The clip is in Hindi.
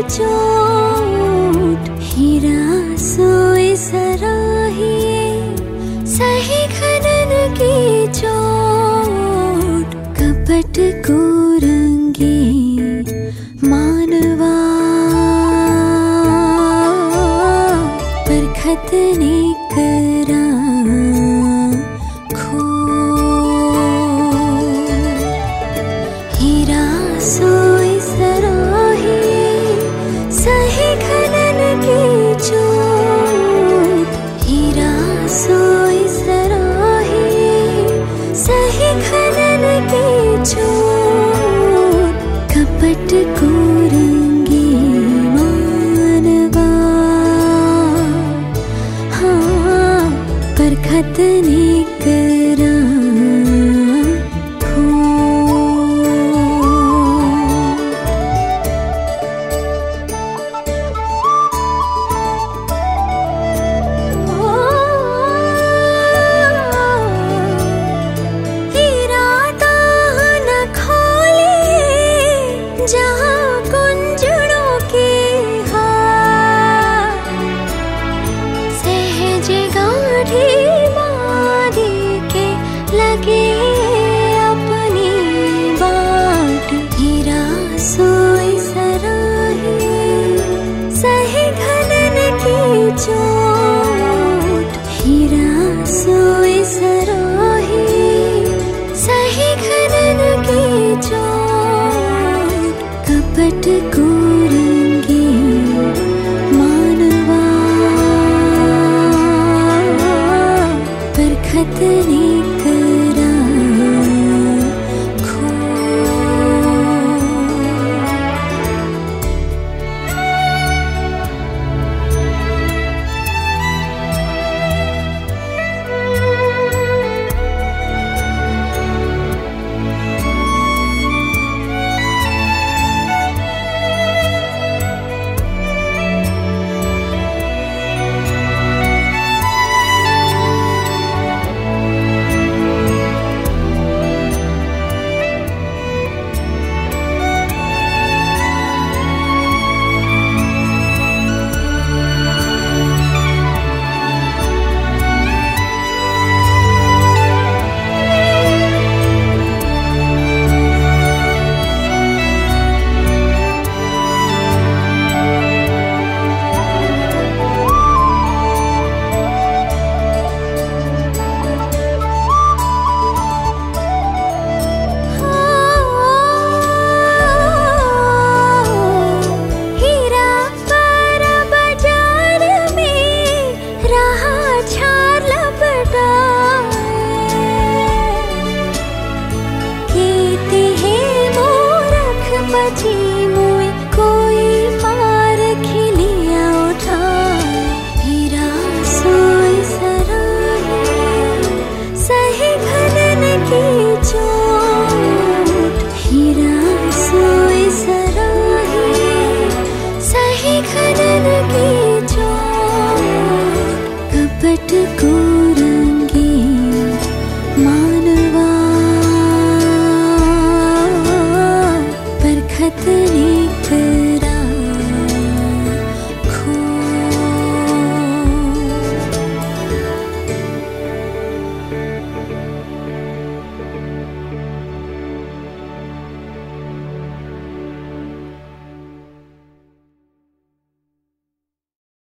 चोट, हीरा सोए सराहिए सही खनन की चोट, कपट को रंगे मानवा परखत ने करा हीरा सोए सराहिए सही खनन की चोट, हीरा सोए सराहिए सही खनन की चोट, कपट को रंगे मानवा हाँ परखत ने करा जहाँ कुंजड़ों के हार सहज गाढ़ी बांधी के लगे अपनी बाट, हीरा सोए सराहिए सही खनन की चोट, हीरा सोए सराहिए सही खनन की चोट, कपट को